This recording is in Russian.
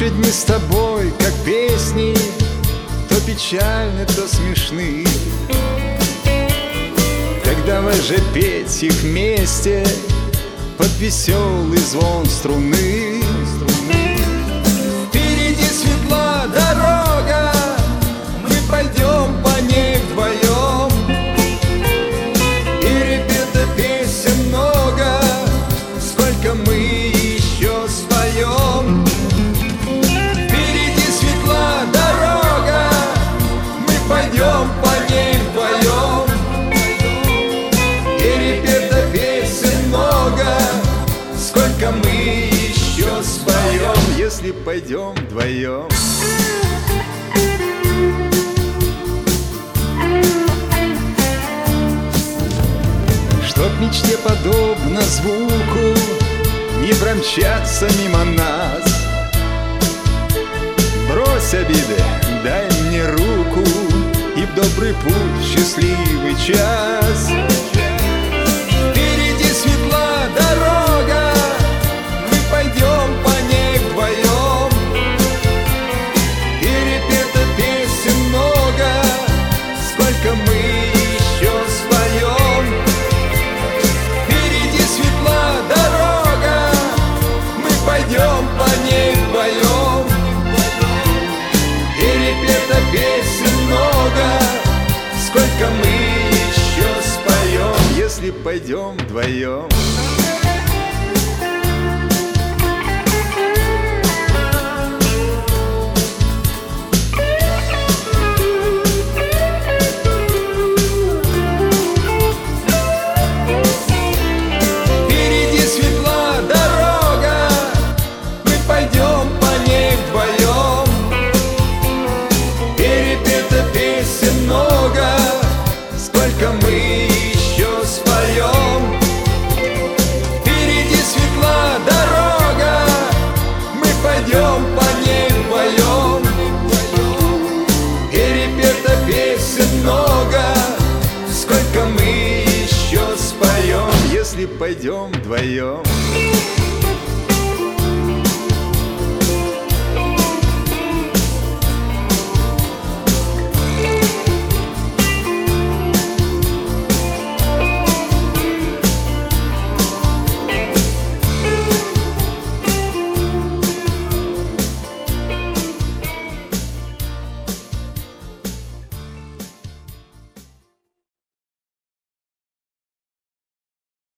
Наши дни с тобой, как песни, то печальны, то смешны. Когда же петь их вместе под веселый звон струны. Впереди светла дорога, мы пойдем по ней вдвоем, и ребята песен много, сколько мы еще споем. Впереди светла дорога, мы пойдем по ней вдвоем, и ребята песен много, сколько мы еще споем, если пойдем вдвоем. Чтоб мечте подобно звуку не промчаться мимо нас, брось обиды, дай мне руку, и в добрый путь счастливый час. Впереди светла дорога, мы пойдем по ней вдвоем, и ребята песен много, сколько мы еще споем. Впереди светла дорога, мы пойдем по ней вдвоем, и ребята песен много, сколько мы еще споем, если пойдем вдвоем. Впереди светла дорога, мы пойдем по ней вдвоем, и ребята песен много, сколько мы еще споем. Впереди светла дорога, мы пойдем по ней вдвоем, и ребята песен много, сколько мы еще споем, если пойдем вдвоем.